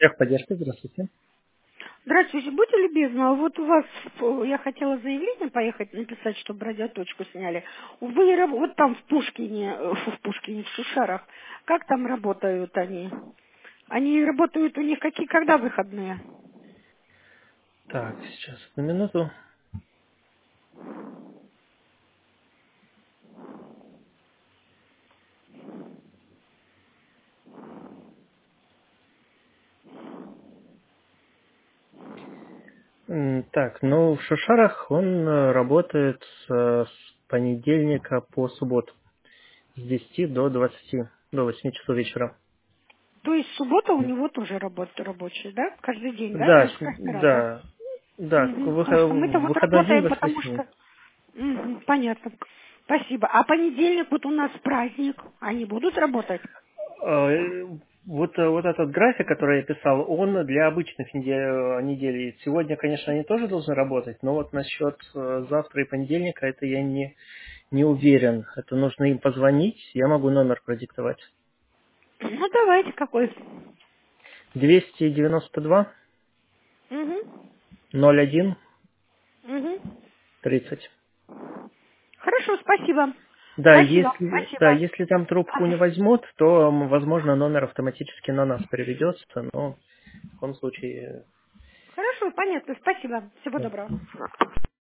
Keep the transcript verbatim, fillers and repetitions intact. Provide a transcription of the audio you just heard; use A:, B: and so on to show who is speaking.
A: Техподдержка, здравствуйте.
B: Здравствуйте, будьте любезны, а вот у вас, э, я хотела заявление поехать написать, чтобы радиоточку сняли. Вы раб- вот там в Пушкине, э, фу, в Пушкине, в Шушарах, как там работают они? Они работают, у них какие, когда выходные?
A: Так, сейчас, одну минуту. М, Так, ну, в Шушарах он э, работает с, э, с понедельника по субботу. С десяти до двадцати, до восьми часов вечера.
B: То есть суббота у него тоже работа рабочая, да? Каждый день, да?
A: Да,
B: Ну, с
A: с-
B: каждый раз, да?
A: да, да, к-
B: Мгм. Потому
A: выход-
B: что мы-то
A: в
B: вот
A: выходной день
B: работаем, потому
A: воскресенье.
B: что... Мгм, понятно. Спасибо. А понедельник вот у нас праздник. Они будут работать?
A: Э, Вот, э, вот этот график, который я писал, он для обычных недель, недель. Сегодня, конечно, они тоже должны работать, но вот насчет э, завтра и понедельника это я не, не уверен. Это нужно им позвонить, я могу номер продиктовать.
B: Ну, давайте, какой?
A: двести девяносто два
B: Угу.
A: ноль один
B: Угу.
A: тридцать.
B: Хорошо, спасибо.
A: Да,
B: Спасибо,
A: если, да,
B: спасибо.
A: если там трубку не
B: Ага.
A: возьмут, то, м, возможно, номер автоматически на нас переведется, но в таком случае...
B: Хорошо, понятно, спасибо. Всего
A: э,
B: доброго.